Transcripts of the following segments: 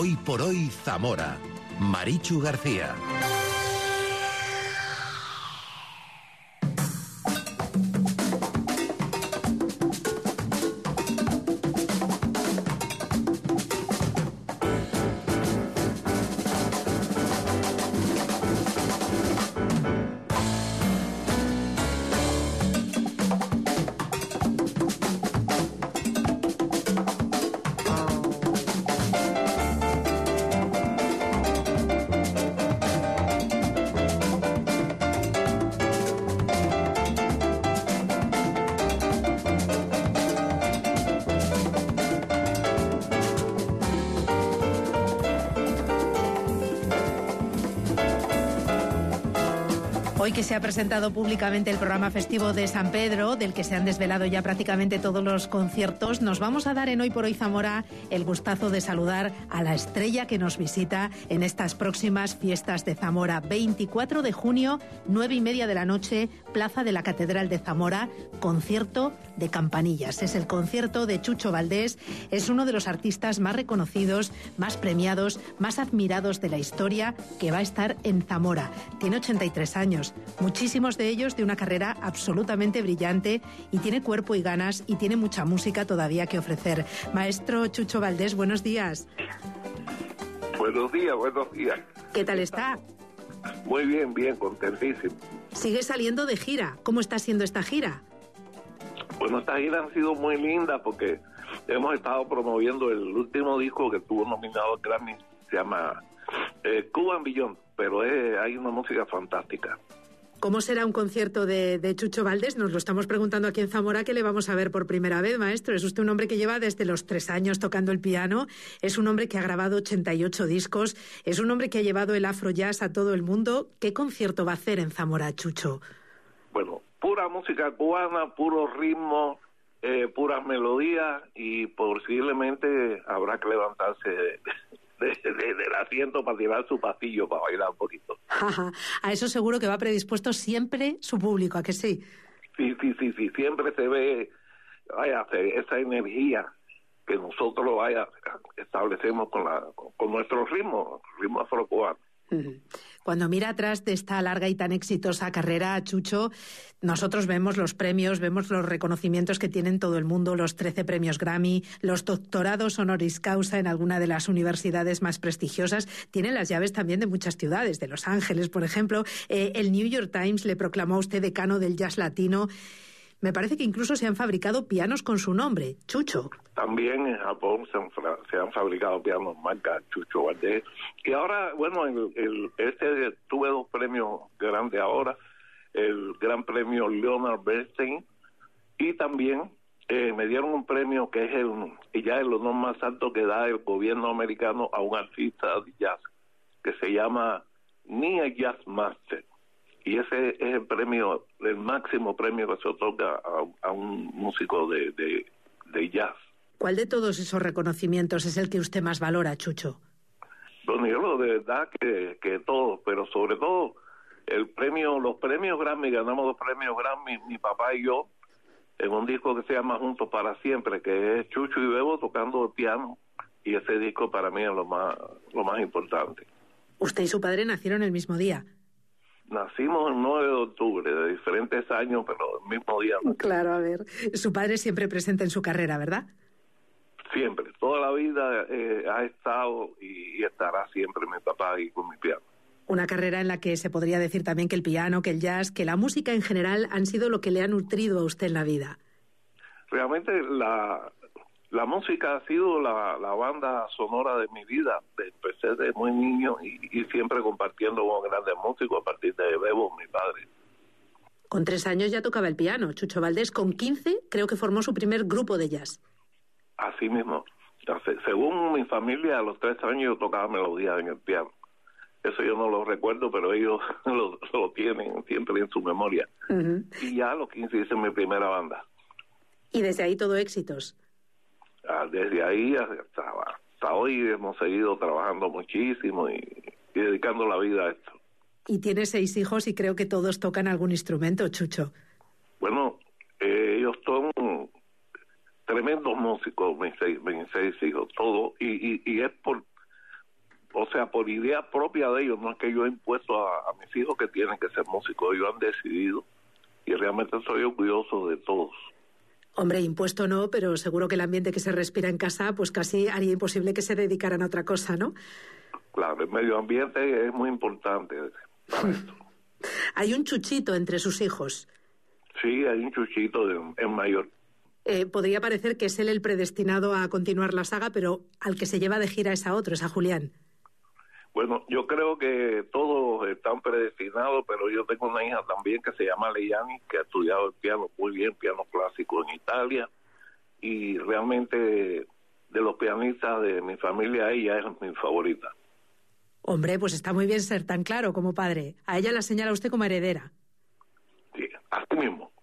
Hoy por hoy Zamora. Marichu García. Hoy que se ha presentado públicamente el programa festivo de San Pedro, del que se han desvelado ya prácticamente todos los conciertos, nos vamos a dar en Hoy por Hoy Zamora el gustazo de saludar a la estrella que nos visita en estas próximas fiestas de Zamora. 24 de junio, 9:30 de la noche, Plaza de la Catedral de Zamora, concierto de campanillas. Es el concierto de Chucho Valdés, es uno de los artistas más reconocidos, más premiados, más admirados de la historia, que va a estar en Zamora. Tiene 83 años. Muchísimos de ellos de una carrera absolutamente brillante, y tiene cuerpo y ganas y tiene mucha música todavía que ofrecer. Maestro Chucho Valdés, buenos días. Buenos días, buenos días. ¿Qué tal está? Muy bien, bien, contentísimo. Sigue saliendo de gira. ¿Cómo está siendo esta gira? Bueno, esta gira ha sido muy linda porque hemos estado promoviendo el último disco que estuvo nominado al Grammy. Se llama Cuba en Billón, pero hay una música fantástica. ¿Cómo será un concierto de Chucho Valdés? Nos lo estamos preguntando aquí en Zamora, que le vamos a ver por primera vez, maestro. Es usted un hombre que lleva desde los 3 años tocando el piano, es un hombre que ha grabado 88 discos, es un hombre que ha llevado el afro jazz a todo el mundo. ¿Qué concierto va a hacer en Zamora, Chucho? Bueno, pura música cubana, puro ritmo, puras melodías, y posiblemente habrá que levantarse del asiento para tirar su pasillo para bailar un poquito. A eso seguro que va predispuesto siempre su público, ¿a que sí? Sí, siempre se ve, esa energía que nosotros establecemos con nuestro ritmo afrocubano. Cuando mira atrás de esta larga y tan exitosa carrera, Chucho, nosotros vemos los premios, vemos los reconocimientos que tiene todo el mundo, los 13 premios Grammy, los doctorados honoris causa en alguna de las universidades más prestigiosas. Tiene las llaves también de muchas ciudades, de Los Ángeles, por ejemplo. El New York Times le proclamó a usted decano del jazz latino. Me parece que incluso se han fabricado pianos con su nombre, Chucho. También en Japón se han fabricado pianos marca Chucho Valdés. Y ahora, bueno, tuve 2 premios grandes ahora. El Gran Premio Leonard Bernstein, y también me dieron un premio que es ya el honor más alto que da el gobierno americano a un artista de jazz, que se llama NIA Jazz Master. Y ese es el premio, el máximo premio que se otorga a un músico de jazz. ¿Cuál de todos esos reconocimientos es el que usted más valora, Chucho? Bueno, yo de verdad que todos, pero sobre todo los premios Grammy. Ganamos 2 premios Grammy, mi papá y yo, en un disco que se llama Juntos para Siempre, que es Chucho y Bebo tocando el piano, y ese disco para mí es lo más importante. ¿Usted y su padre nacieron el mismo día? Nacimos el 9 de octubre, de diferentes años, pero el mismo día. Claro, a ver, su padre siempre presente en su carrera, ¿verdad? Siempre, toda la vida ha estado y estará siempre mi papá ahí con mi piano. Una carrera en la que se podría decir también que el piano, que el jazz, que la música en general han sido lo que le ha nutrido a usted en la vida. Realmente la música ha sido la banda sonora de mi vida. Empecé desde muy niño y siempre compartiendo con grandes músicos a partir de Bebo, mi padre. Con 3 años ya tocaba el piano. Chucho Valdés, con 15, creo que formó su primer grupo de jazz. Así mismo. Según mi familia, a los 3 años yo tocaba melodías en el piano. Eso yo no lo recuerdo, pero ellos lo tienen siempre en su memoria. Uh-huh. Y ya a los 15 hice mi primera banda. ¿Y desde ahí todo éxitos? Desde ahí hasta hoy hemos seguido trabajando muchísimo y dedicando la vida a esto. Y tiene 6 hijos y creo que todos tocan algún instrumento, Chucho. Bueno, ellos son tremendos músicos, mis seis hijos, todos, y es o sea, por idea propia de ellos, no es que yo he impuesto a mis hijos que tienen que ser músicos, ellos han decidido y realmente soy orgulloso de todos. Hombre, impuesto no, pero seguro que el ambiente que se respira en casa, pues casi haría imposible que se dedicaran a otra cosa, ¿no? Claro, el medio ambiente es muy importante para esto. Hay un Chuchito entre sus hijos. Sí, hay un Chuchito en mayor. Podría parecer que es él el predestinado a continuar la saga, pero al que se lleva de gira es a otro, es a Julián. Bueno, yo creo que todos están predestinados, pero yo tengo una hija también que se llama Leyani, que ha estudiado el piano muy bien, piano clásico en Italia, y realmente de los pianistas de mi familia, ella es mi favorita. Hombre, pues está muy bien ser tan claro como padre. A ella la señala usted como heredera. Sí, así mismo.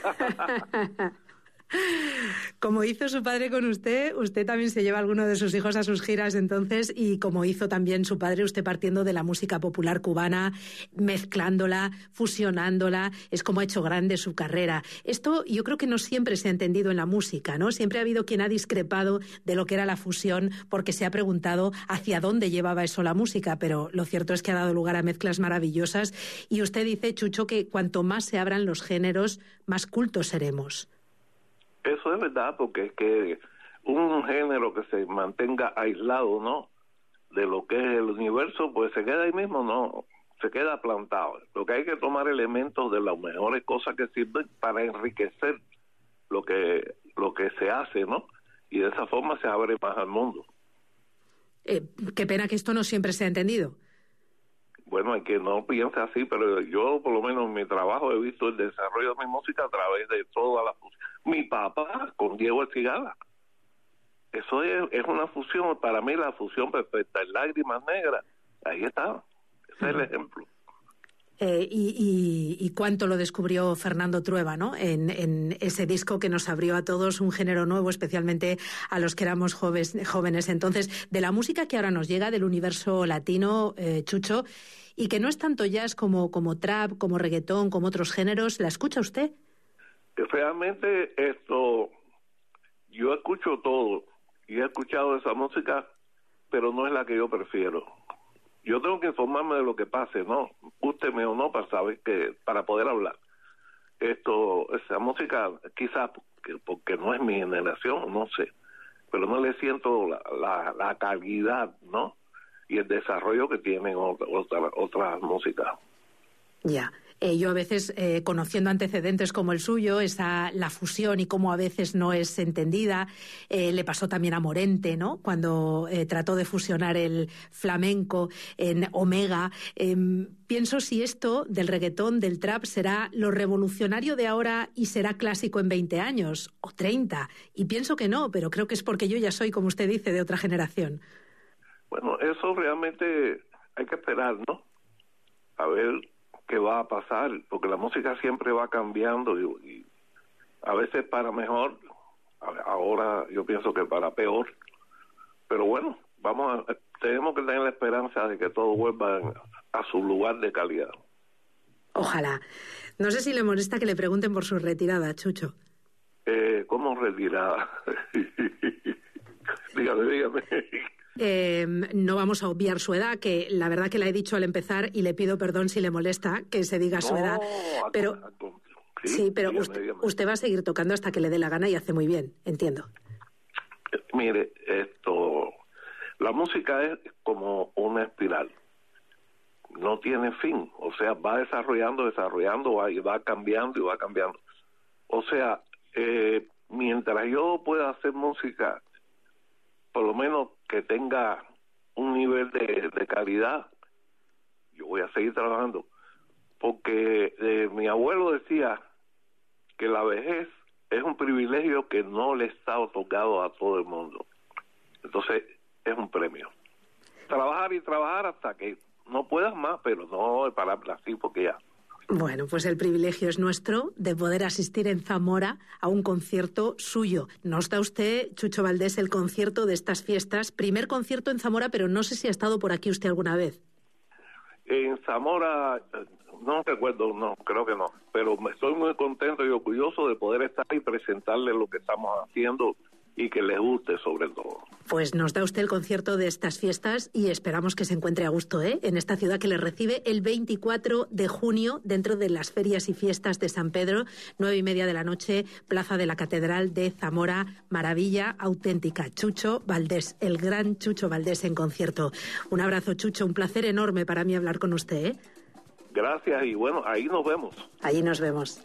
Como hizo su padre con usted, usted también se lleva a alguno de sus hijos a sus giras entonces, y como hizo también su padre, usted partiendo de la música popular cubana, mezclándola, fusionándola, es como ha hecho grande su carrera. Esto yo creo que no siempre se ha entendido en la música, ¿no? Siempre ha habido quien ha discrepado de lo que era la fusión porque se ha preguntado hacia dónde llevaba eso la música, pero lo cierto es que ha dado lugar a mezclas maravillosas y usted dice, Chucho, que cuanto más se abran los géneros, más cultos seremos. Eso es verdad, porque es que un género que se mantenga aislado, ¿no?, de lo que es el universo, pues se queda ahí mismo, ¿no?, se queda plantado. Lo que hay que tomar elementos de las mejores cosas que sirven para enriquecer lo que se hace, ¿no?, y de esa forma se abre más al mundo. Qué pena que esto no siempre se ha entendido. Bueno, hay que no piensa así, pero yo por lo menos en mi trabajo he visto el desarrollo de mi música a través de toda la fusión. Mi papá con Diego El Cigala. Eso es una fusión, para mí la fusión perfecta, en Lágrimas Negras, ahí está, ese es el ejemplo. Y cuánto lo descubrió Fernando Trueba, ¿no?, en ese disco que nos abrió a todos un género nuevo, especialmente a los que éramos jóvenes entonces. De la música que ahora nos llega, del universo latino, Chucho, y que no es tanto jazz como trap, como reggaetón, como otros géneros, ¿la escucha usted? Realmente yo escucho todo, y he escuchado esa música, pero no es la que yo prefiero. Yo tengo que informarme de lo que pase, ¿no?, gústeme o no, para saber para poder hablar. Esa música, quizás porque no es mi generación, no sé, pero no le siento la calidad, ¿no?, y el desarrollo que tienen otras músicas. Ya. Yo a veces, conociendo antecedentes como el suyo, la fusión y cómo a veces no es entendida, le pasó también a Morente, ¿no?, cuando trató de fusionar el flamenco en Omega. Pienso si esto del reggaetón, del trap, será lo revolucionario de ahora y será clásico en 20 años o 30. Y pienso que no, pero creo que es porque yo ya soy, como usted dice, de otra generación. Bueno, eso realmente hay que esperar, ¿no?, a ver qué va a pasar, porque la música siempre va cambiando y a veces para mejor, ahora yo pienso que para peor, pero bueno, tenemos que tener la esperanza de que todo vuelva a su lugar de calidad. Ojalá. No sé si le molesta que le pregunten por su retirada, Chucho. ¿Cómo retirada? Dígame. No vamos a obviar su edad, que la verdad que la he dicho al empezar y le pido perdón si le molesta que se diga su edad, pero sí, pero dígame. Usted va a seguir tocando hasta que le dé la gana y hace muy bien, entiendo. Mire, la música es como una espiral, no tiene fin, o sea, va desarrollando, va cambiando. O sea, mientras yo pueda hacer música, por lo menos que tenga un nivel de calidad, yo voy a seguir trabajando, porque mi abuelo decía que la vejez es un privilegio que no le está otorgado a todo el mundo, entonces es un premio. Trabajar y trabajar hasta que no puedas más, pero no parar así porque ya. Bueno, pues el privilegio es nuestro de poder asistir en Zamora a un concierto suyo. Nos da usted, Chucho Valdés, el concierto de estas fiestas. Primer concierto en Zamora, pero no sé si ha estado por aquí usted alguna vez. En Zamora, no recuerdo, no, creo que no. Pero estoy muy contento y orgulloso de poder estar y presentarle lo que estamos haciendo y que les guste sobre todo. Pues nos da usted el concierto de estas fiestas y esperamos que se encuentre a gusto, en esta ciudad que le recibe el 24 de junio dentro de las ferias y fiestas de San Pedro, 9:30 de la noche, Plaza de la Catedral de Zamora, maravilla auténtica. Chucho Valdés, el gran Chucho Valdés en concierto. Un abrazo, Chucho, un placer enorme para mí hablar con usted. Gracias y bueno, ahí nos vemos. Ahí nos vemos.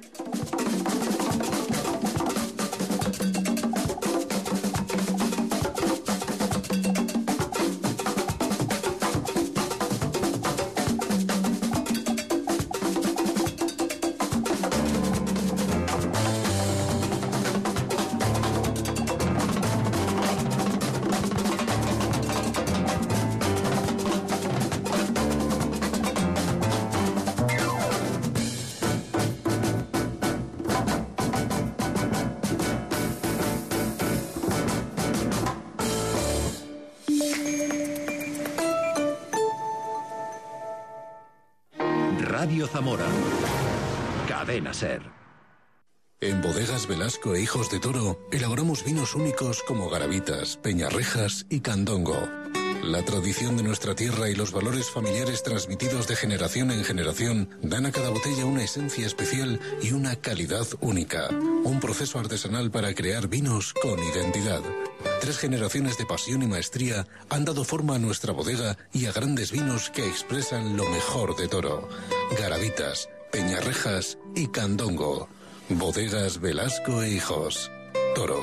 Radio Zamora. Cadena SER. En Bodegas Velasco e Hijos de Toro elaboramos vinos únicos como Garavitas, Peñarrejas y Candongo. La tradición de nuestra tierra y los valores familiares transmitidos de generación en generación dan a cada botella una esencia especial y una calidad única. Un proceso artesanal para crear vinos con identidad. 3 generaciones de pasión y maestría han dado forma a nuestra bodega y a grandes vinos que expresan lo mejor de Toro. Garavitas, Peñarrejas y Candongo. Bodegas Velasco e Hijos. Toro.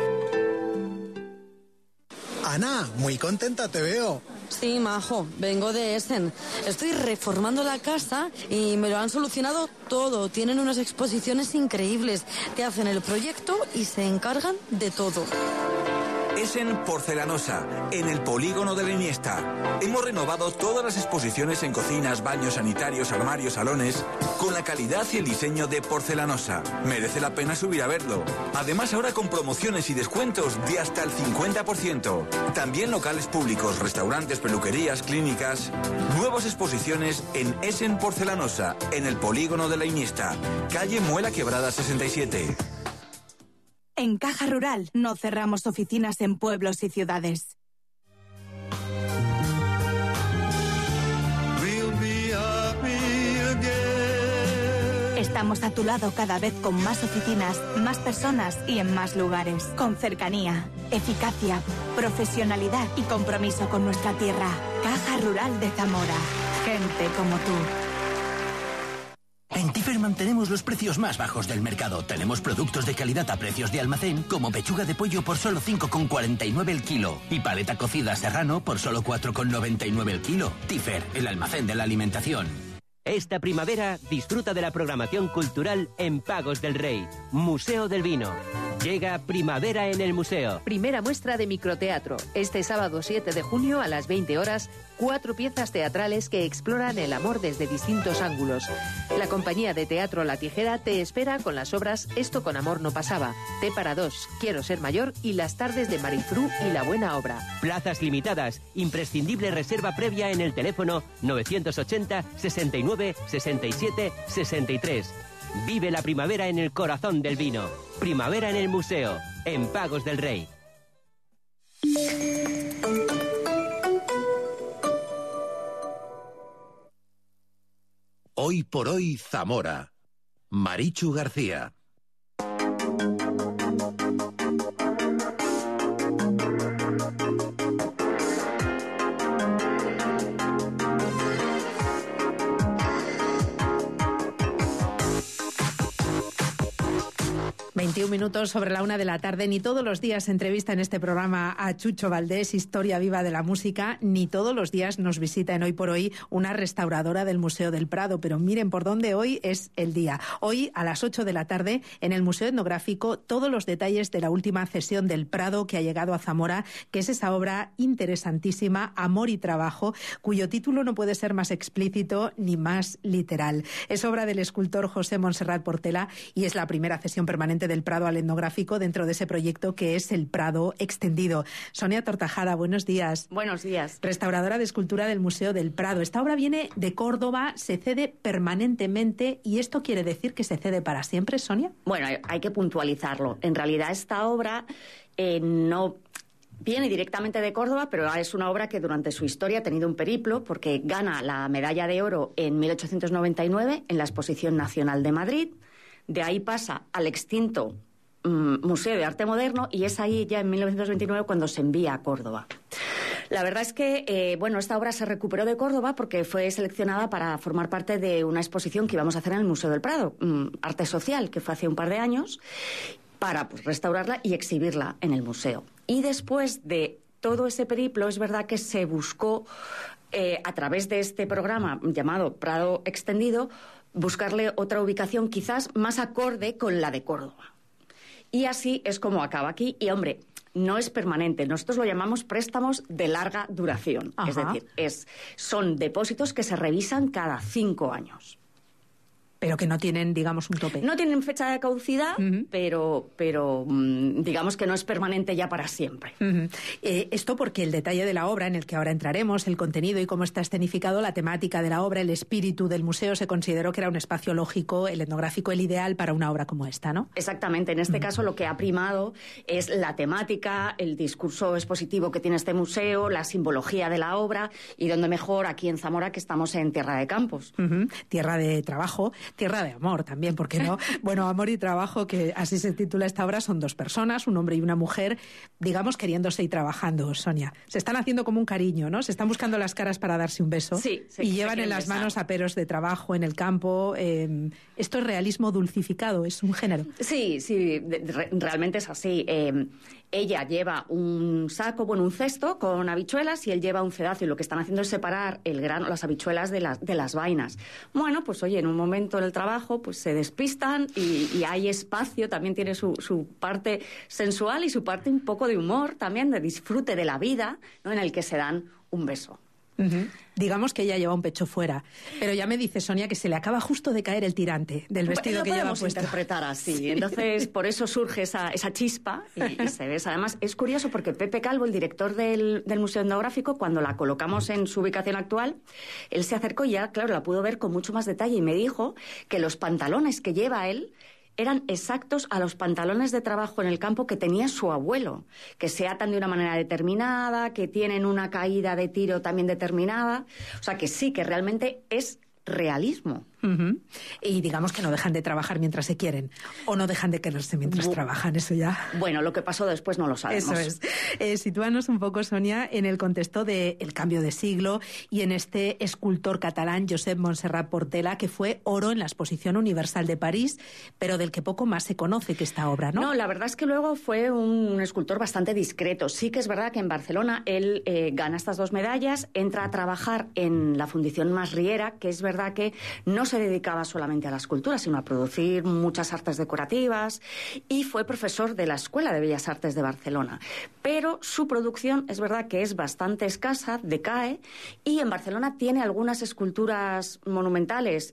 Ana, muy contenta te veo. Sí, majo, vengo de Essen. Estoy reformando la casa y me lo han solucionado todo. Tienen unas exposiciones increíbles. Te hacen el proyecto y se encargan de todo. Essen Porcelanosa, en el polígono de la Iniesta. Hemos renovado todas las exposiciones en cocinas, baños, sanitarios, armarios, salones, con la calidad y el diseño de Porcelanosa. Merece la pena subir a verlo. Además, ahora con promociones y descuentos de hasta el 50%. También locales públicos, restaurantes, peluquerías, clínicas. Nuevas exposiciones en Essen Porcelanosa, en el polígono de la Iniesta. Calle Muela Quebrada 67. En Caja Rural no cerramos oficinas en pueblos y ciudades. Estamos a tu lado cada vez con más oficinas, más personas y en más lugares. Con cercanía, eficacia, profesionalidad y compromiso con nuestra tierra. Caja Rural de Zamora. Gente como tú. En Tifer mantenemos los precios más bajos del mercado. Tenemos productos de calidad a precios de almacén, como pechuga de pollo por solo 5,49 el kilo y paleta cocida serrano por solo 4,99 el kilo. Tifer, el almacén de la alimentación. Esta primavera disfruta de la programación cultural en Pagos del Rey, Museo del Vino. Llega Primavera en el Museo. Primera muestra de microteatro. Este sábado 7 de junio a las 20 horas, 4 piezas teatrales que exploran el amor desde distintos ángulos. La compañía de teatro La Tijera te espera con las obras Esto con amor no pasaba, Té para dos, Quiero ser mayor y Las tardes de Marifrú y La buena obra. Plazas limitadas. Imprescindible reserva previa en el teléfono 980 69 67 63. Vive la primavera en el corazón del vino. Primavera en el Museo, en Pagos del Rey. Hoy por hoy Zamora. Marichu García. Minutos sobre la 1 de la tarde. Ni todos los días se entrevista en este programa a Chucho Valdés, historia viva de la música, ni todos los días nos visita en Hoy por Hoy una restauradora del Museo del Prado, pero miren por dónde hoy es el día. Hoy a las 8 de la tarde en el Museo Etnográfico todos los detalles de la última cesión del Prado que ha llegado a Zamora, que es esa obra interesantísima, Amor y Trabajo, cuyo título no puede ser más explícito ni más literal. Es obra del escultor José Montserrat Portela y es la primera cesión permanente del Prado Prado al etnográfico dentro de ese proyecto que es el Prado Extendido. Sonia Tortajada, buenos días. Buenos días. Restauradora de escultura del Museo del Prado. Esta obra viene de Córdoba, se cede permanentemente y esto quiere decir que se cede para siempre, Sonia. Bueno, hay que puntualizarlo. En realidad esta obra no viene directamente de Córdoba, pero es una obra que durante su historia ha tenido un periplo porque gana la medalla de oro en 1899 en la Exposición Nacional de Madrid. De ahí pasa al extinto Museo de Arte Moderno y es ahí ya en 1929 cuando se envía a Córdoba. La verdad es que, esta obra se recuperó de Córdoba porque fue seleccionada para formar parte de una exposición que íbamos a hacer en el Museo del Prado, Arte Social, que fue hace un par de años, para restaurarla y exhibirla en el museo. Y después de todo ese periplo, es verdad que se buscó, a través de este programa llamado Prado Extendido, buscarle otra ubicación quizás más acorde con la de Córdoba. Y así es como acaba aquí. Y, hombre, no es permanente. Nosotros lo llamamos préstamos de larga duración. Ajá. Es decir, son depósitos que se revisan cada 5 años. Pero que no tienen, digamos, un tope. No tienen fecha de caducidad, pero digamos que no es permanente ya para siempre. Esto porque el detalle de la obra, en el que ahora entraremos, el contenido y cómo está escenificado, la temática de la obra, el espíritu del museo, se consideró que era un espacio lógico, el etnográfico, el ideal para una obra como esta, ¿no? Exactamente. En este caso lo que ha primado es la temática, el discurso expositivo que tiene este museo, la simbología de la obra, y donde mejor aquí en Zamora, que estamos en Tierra de Campos. Tierra de trabajo. Tierra de amor también, ¿por qué no? Bueno, amor y trabajo, que así se titula esta obra, son 2 personas, un hombre y una mujer, digamos, queriéndose y trabajando, Sonia. Se están haciendo como un cariño, ¿no? Se están buscando las caras para darse un beso. Sí, y llevan en las manos aperos de trabajo en el campo. Esto es realismo dulcificado, es un género. Sí, realmente es así. Ella lleva un saco, un cesto con habichuelas y él lleva un cedazo y lo que están haciendo es separar el grano, las habichuelas de las vainas. Bueno, pues oye, en un momento en el trabajo pues se despistan y hay espacio, también tiene su parte sensual y su parte un poco de humor también, de disfrute de la vida, ¿no? En el que se dan un beso. Digamos que ella lleva un pecho fuera, pero ya me dice Sonia que se le acaba justo de caer el tirante del vestido que lleva puesto. Interpretar así, sí. Entonces por eso surge esa chispa y se ve. Además es curioso porque Pepe Calvo, el director del Museo Etnográfico, cuando la colocamos en su ubicación actual, él se acercó y ya, claro, la pudo ver con mucho más detalle y me dijo que los pantalones que lleva él eran exactos a los pantalones de trabajo en el campo que tenía su abuelo, que se atan de una manera determinada, que tienen una caída de tiro también determinada. O sea que sí, que realmente es realismo. Y digamos que no dejan de trabajar mientras se quieren, o no dejan de quererse mientras trabajan, eso ya... Bueno, lo que pasó después no lo sabemos. Eso es. Sitúanos un poco, Sonia, en el contexto del cambio de siglo y en este escultor catalán, Josep Montserrat Portela, que fue oro en la Exposición Universal de París, pero del que poco más se conoce que esta obra, ¿no? No, la verdad es que luego fue un escultor bastante discreto. Sí que es verdad que en Barcelona él gana estas 2 medallas, entra a trabajar en la Fundición Masriera, que es verdad que no se dedicaba solamente a la escultura, sino a producir muchas artes decorativas, y fue profesor de la Escuela de Bellas Artes de Barcelona. Pero su producción es verdad que es bastante escasa, decae, y en Barcelona tiene algunas esculturas monumentales,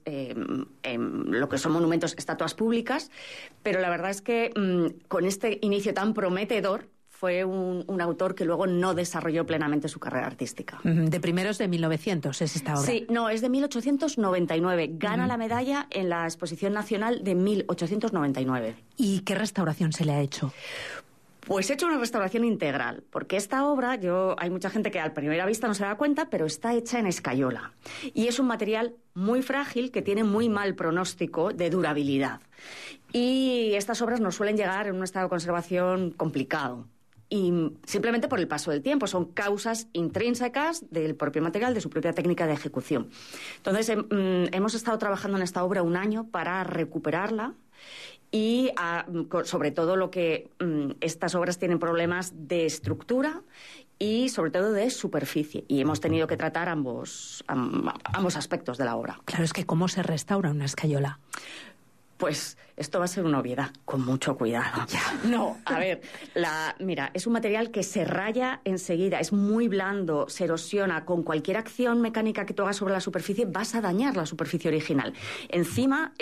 lo que son monumentos, estatuas públicas, pero la verdad es que con este inicio tan prometedor, fue un autor que luego no desarrolló plenamente su carrera artística. De primeros de 1900 es esta obra. Sí, no, es de 1899. Gana la medalla en la Exposición Nacional de 1899. ¿Y qué restauración se le ha hecho? Pues he hecho una restauración integral, porque esta obra, hay mucha gente que a primera vista no se da cuenta, pero está hecha en escayola. Y es un material muy frágil que tiene muy mal pronóstico de durabilidad. Y estas obras nos suelen llegar en un estado de conservación complicado. Y simplemente por el paso del tiempo, son causas intrínsecas del propio material, de su propia técnica de ejecución. Entonces, hemos estado trabajando en esta obra 1 año para recuperarla y sobre todo estas obras tienen problemas de estructura y sobre todo de superficie, y hemos tenido que tratar ambos aspectos de la obra. Claro, es que ¿cómo se restaura una escayola? Pues esto va a ser una obviedad, con mucho cuidado. No, a ver, mira, es un material que se raya enseguida, es muy blando, se erosiona. Con cualquier acción mecánica que tú hagas sobre la superficie vas a dañar la superficie original. Encima es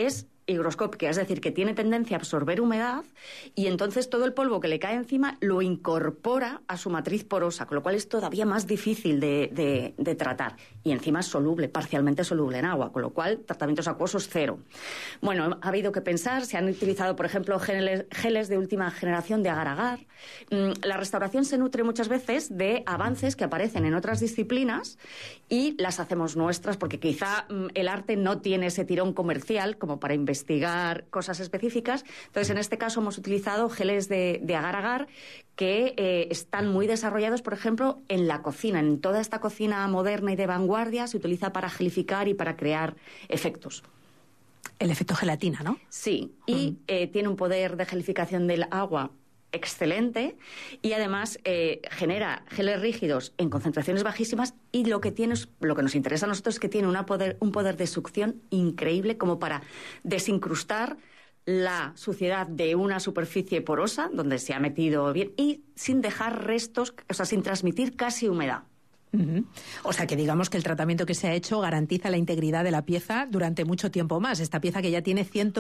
higroscópica, es decir, que tiene tendencia a absorber humedad y entonces todo el polvo que le cae encima lo incorpora a su matriz porosa, con lo cual es todavía más difícil de tratar. Y encima es soluble, parcialmente soluble en agua, con lo cual tratamientos acuosos cero. Bueno, ha habido que pensar, se han utilizado, por ejemplo, geles de última generación de agar-agar. La restauración se nutre muchas veces de avances que aparecen en otras disciplinas y las hacemos nuestras porque quizá el arte no tiene ese tirón comercial como para investigar cosas específicas. Entonces, en este caso hemos utilizado geles de agar-agar que están muy desarrollados, por ejemplo, en la cocina. En toda esta cocina moderna y de vanguardia se utiliza para gelificar y para crear efectos. El efecto gelatina, ¿no? Sí, y tiene un poder de gelificación del agua excelente y además genera geles rígidos en concentraciones bajísimas y lo que nos interesa a nosotros es que tiene un poder de succión increíble como para desincrustar la suciedad de una superficie porosa donde se ha metido bien y sin dejar restos, o sea, sin transmitir casi humedad. O sea, que digamos que el tratamiento que se ha hecho garantiza la integridad de la pieza durante mucho tiempo más. Esta pieza que ya tiene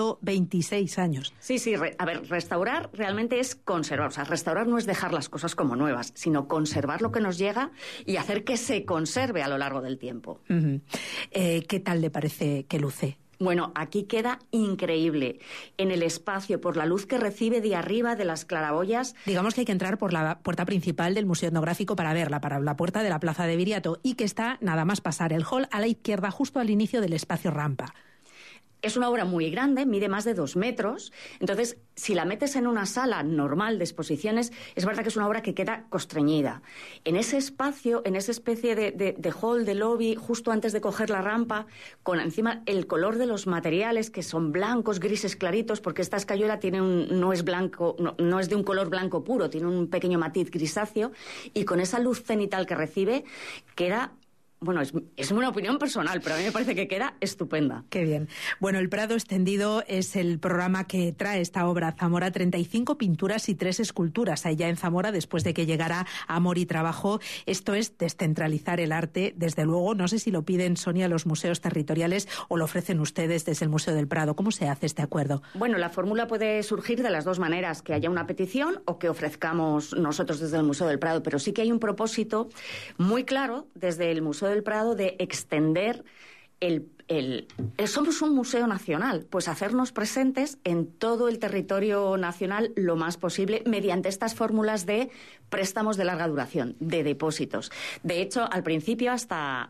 126 años. Sí, restaurar realmente es conservar. O sea, restaurar no es dejar las cosas como nuevas, sino conservar lo que nos llega y hacer que se conserve a lo largo del tiempo. ¿Qué tal le parece que luce? Bueno, aquí queda increíble. En el espacio, por la luz que recibe de arriba de las claraboyas. Digamos que hay que entrar por la puerta principal del Museo Etnográfico para verla, para la puerta de la Plaza de Viriato, y que está nada más pasar el hall a la izquierda, justo al inicio del espacio rampa. Es una obra muy grande, mide más de 2 metros. Entonces, si la metes en una sala normal de exposiciones, es verdad que es una obra que queda constreñida. En ese espacio, en esa especie de hall, de lobby, justo antes de coger la rampa, con encima el color de los materiales, que son blancos, grises claritos, porque esta escayola no es blanco, no es de un color blanco puro, tiene un pequeño matiz grisáceo, y con esa luz cenital que recibe, queda... Bueno, es una opinión personal, pero a mí me parece que queda estupenda. Qué bien. Bueno, El Prado Extendido es el programa que trae esta obra a Zamora, 35 pinturas y 3 esculturas allá en Zamora, después de que llegara Amor y Trabajo. Esto es descentralizar el arte, desde luego. No sé si lo piden, Sonia, los museos territoriales o lo ofrecen ustedes desde el Museo del Prado. ¿Cómo se hace este acuerdo? Bueno, la fórmula puede surgir de las dos maneras, que haya una petición o que ofrezcamos nosotros desde el Museo del Prado, pero sí que hay un propósito muy claro desde el Museo del Prado de extender somos un museo nacional, pues hacernos presentes en todo el territorio nacional lo más posible mediante estas fórmulas de préstamos de larga duración, de depósitos. De hecho, al principio, hasta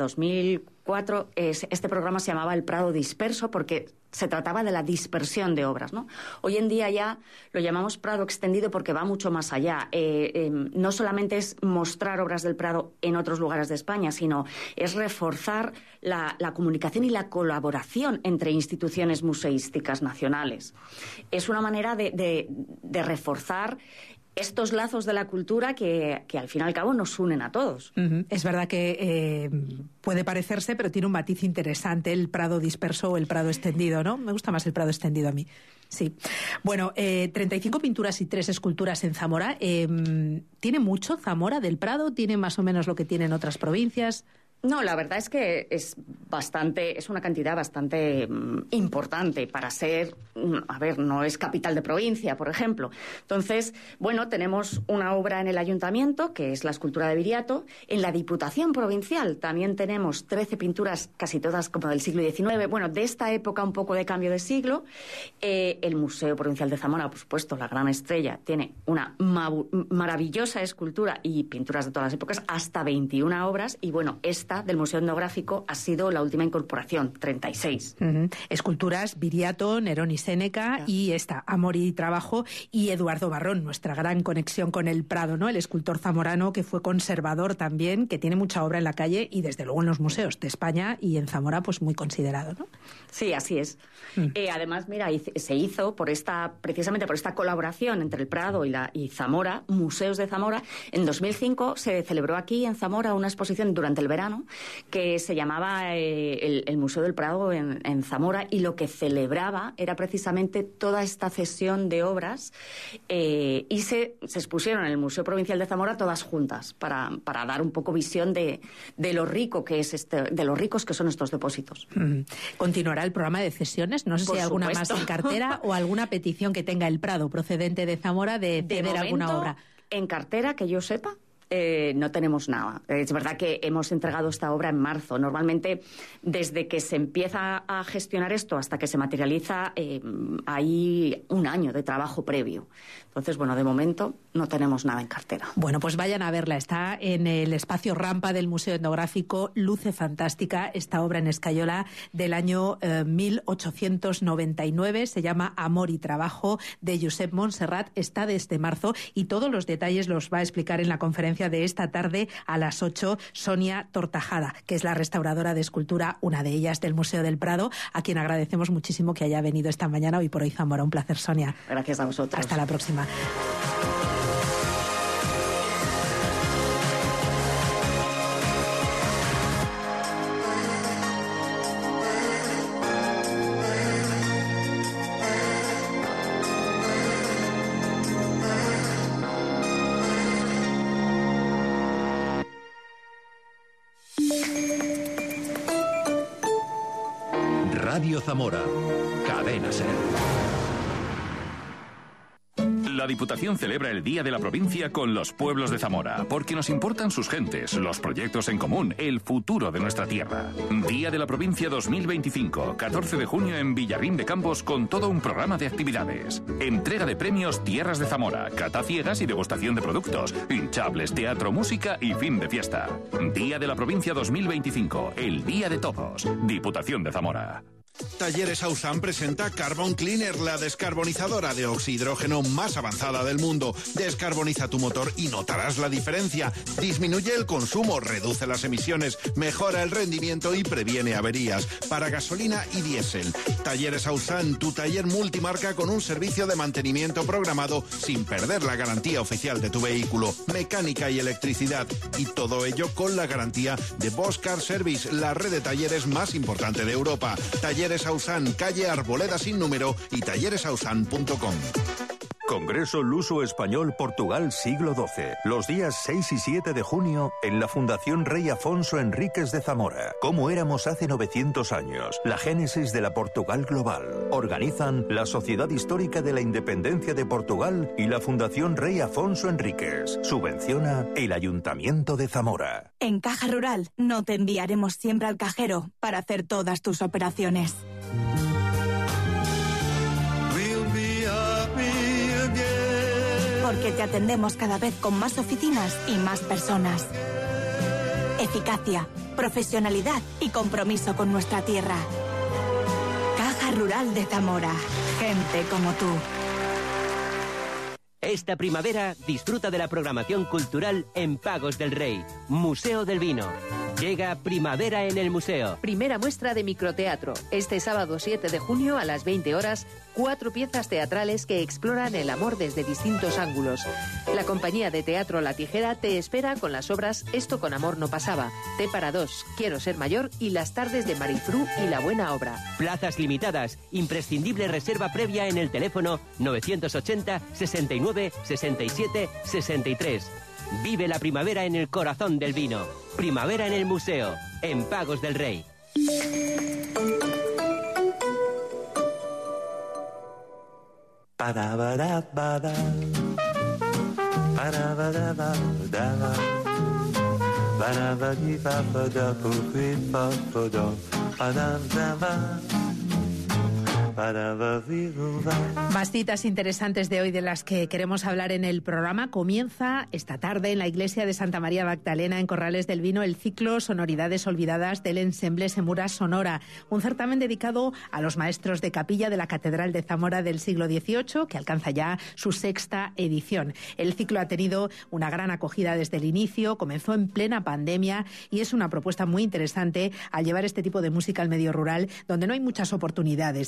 2004, este programa se llamaba El Prado Disperso porque se trataba de la dispersión de obras, ¿no? Hoy en día ya lo llamamos Prado Extendido porque va mucho más allá. No solamente es mostrar obras del Prado en otros lugares de España, sino es reforzar la comunicación y la colaboración entre instituciones museísticas nacionales. Es una manera de reforzar estos lazos de la cultura que al fin y al cabo nos unen a todos. Es verdad que puede parecerse, pero tiene un matiz interesante el Prado disperso o el Prado extendido, ¿no? Me gusta más el Prado extendido a mí. Sí. Bueno, 35 pinturas y 3 esculturas en Zamora. ¿Tiene mucho Zamora del Prado? ¿Tiene más o menos lo que tienen otras provincias? No, la verdad es que es una cantidad bastante importante para ser, no es capital de provincia, por ejemplo. Entonces, bueno, tenemos una obra en el ayuntamiento, que es la escultura de Viriato. En la Diputación Provincial también tenemos 13 pinturas, casi todas como del siglo XIX, bueno, de esta época un poco de cambio de siglo. El Museo Provincial de Zamora, por supuesto, la gran estrella, tiene una maravillosa escultura y pinturas de todas las épocas, hasta 21 obras, y bueno, del Museo Etnográfico ha sido la última incorporación, 36. Esculturas, Viriato, Nerón y Séneca, y esta, Amor y Trabajo, y Eduardo Barrón, nuestra gran conexión con el Prado, ¿no? El escultor zamorano que fue conservador también, que tiene mucha obra en la calle y desde luego en los museos de España y en Zamora pues muy considerado, ¿no? Sí, así es. Además, mira, se hizo precisamente por esta colaboración entre el Prado y Zamora, Museos de Zamora. En 2005 se celebró aquí en Zamora una exposición durante el verano ¿no? Que se llamaba el Museo del Prado en Zamora, y lo que celebraba era precisamente toda esta cesión de obras, y se expusieron en el Museo Provincial de Zamora todas juntas para dar un poco visión de lo rico que es de los ricos que son estos depósitos. ¿Continuará el programa de cesiones? No sé si hay alguna más en cartera o alguna petición que tenga el Prado procedente de Zamora de ceder alguna obra. En cartera, que yo sepa, no tenemos nada. Es verdad que hemos entregado esta obra en marzo. Normalmente, desde que se empieza a gestionar esto hasta que se materializa, hay un año de trabajo previo. Entonces, bueno, de momento no tenemos nada en cartera. Bueno, pues vayan a verla. Está en el espacio Rampa del Museo Etnográfico. Luce fantástica esta obra en escayola del año 1899. Se llama Amor y Trabajo, de Josep Montserrat. Está desde marzo y todos los detalles los va a explicar en la conferencia de esta tarde a las 8 Sonia Tortajada, que es la restauradora de escultura, una de ellas del Museo del Prado, a quien agradecemos muchísimo que haya venido esta mañana Hoy por Hoy Zamora. Un placer, Sonia. Gracias a vosotros. Hasta la próxima. Radio Zamora, Cadena Ser. La Diputación celebra el Día de la Provincia con los pueblos de Zamora, porque nos importan sus gentes, los proyectos en común, el futuro de nuestra tierra. Día de la Provincia 2025, 14 de junio en Villarrín de Campos, con todo un programa de actividades. Entrega de premios Tierras de Zamora, cata ciegas y degustación de productos, hinchables, teatro, música y fin de fiesta. Día de la Provincia 2025, el día de todos. Diputación de Zamora. Talleres Ausan presenta Carbon Cleaner, la descarbonizadora de oxihidrógeno más avanzada del mundo. Descarboniza tu motor y notarás la diferencia. Disminuye el consumo, reduce las emisiones, mejora el rendimiento y previene averías para gasolina y diésel. Talleres Ausan, tu taller multimarca con un servicio de mantenimiento programado sin perder la garantía oficial de tu vehículo, mecánica y electricidad. Y todo ello con la garantía de Bosch Car Service, la red de talleres más importante de Europa. Talleres Ausan, calle Arboleda sin número y talleresausan.com. Congreso Luso-Español Portugal siglo XII. Los días 6 y 7 de junio en la Fundación Rey Afonso Enríquez de Zamora. ¿Cómo éramos hace 900 años? La génesis de la Portugal global. Organizan la Sociedad Histórica de la Independencia de Portugal y la Fundación Rey Afonso Enríquez. Subvenciona el Ayuntamiento de Zamora. En Caja Rural no te enviaremos siempre al cajero para hacer todas tus operaciones. Porque te atendemos cada vez con más oficinas y más personas. Eficacia, profesionalidad y compromiso con nuestra tierra. Caja Rural de Zamora. Gente como tú. Esta primavera disfruta de la programación cultural en Pagos del Rey, Museo del Vino. Llega Primavera en el Museo. Primera muestra de microteatro. Este sábado 7 de junio a las 20 horas, 4 piezas teatrales que exploran el amor desde distintos ángulos. La compañía de teatro La Tijera te espera con las obras Esto con amor no pasaba, Té para dos, Quiero ser mayor y Las tardes de Marifrú y La buena obra. Plazas limitadas. Imprescindible reserva previa en el teléfono 980 69 67 63. Vive la primavera en el corazón del vino. Primavera en el Museo, en Pagos del Rey. Más citas interesantes de hoy de las que queremos hablar en el programa. Comienza esta tarde en la iglesia de Santa María Magdalena, en Corrales del Vino, el ciclo Sonoridades Olvidadas del Ensemble Semura Sonora, un certamen dedicado a los maestros de capilla de la Catedral de Zamora del siglo XVIII, que alcanza ya su 6ª edición. El ciclo ha tenido una gran acogida desde el inicio, comenzó en plena pandemia y es una propuesta muy interesante al llevar este tipo de música al medio rural, donde no hay muchas oportunidades de disfrutar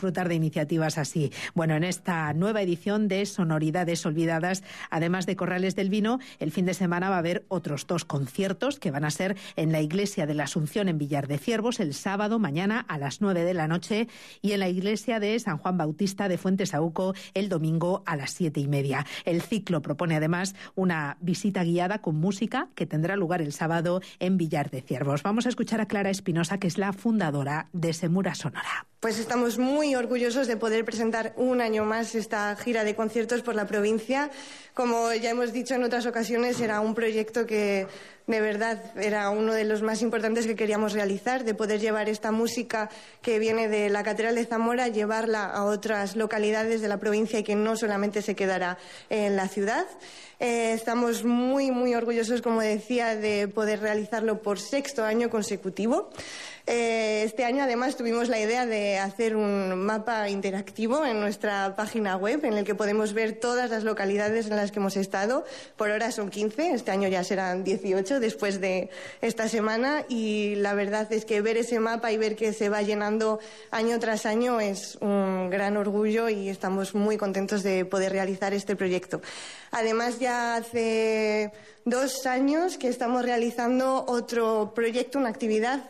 disfrutar de iniciativas así. Bueno, en esta nueva edición de Sonoridades Olvidadas, además de Corrales del Vino, el fin de semana va a haber otros 2 conciertos que van a ser en la Iglesia de la Asunción en Villar de Ciervos el sábado mañana a las 9 de la noche y en la Iglesia de San Juan Bautista de Fuentesauco el domingo a las 7:30. El ciclo propone además una visita guiada con música que tendrá lugar el sábado en Villar de Ciervos. Vamos a escuchar a Clara Espinosa, que es la fundadora de Semura Sonora. Pues estamos muy orgullosos de poder presentar un año más esta gira de conciertos por la provincia. Como ya hemos dicho en otras ocasiones, era un proyecto que de verdad era uno de los más importantes que queríamos realizar, de poder llevar esta música que viene de la Catedral de Zamora, llevarla a otras localidades de la provincia y que no solamente se quedará en la ciudad. Estamos muy, muy orgullosos, como decía, de poder realizarlo por 6º año consecutivo. Este año, además, tuvimos la idea de hacer un mapa interactivo en nuestra página web, en el que podemos ver todas las localidades en las que hemos estado. Por ahora son 15, este año ya serán 18 después de esta semana, y la verdad es que ver ese mapa y ver que se va llenando año tras año es un gran orgullo y estamos muy contentos de poder realizar este proyecto. Además, ya hace 2 años que estamos realizando otro proyecto, una actividad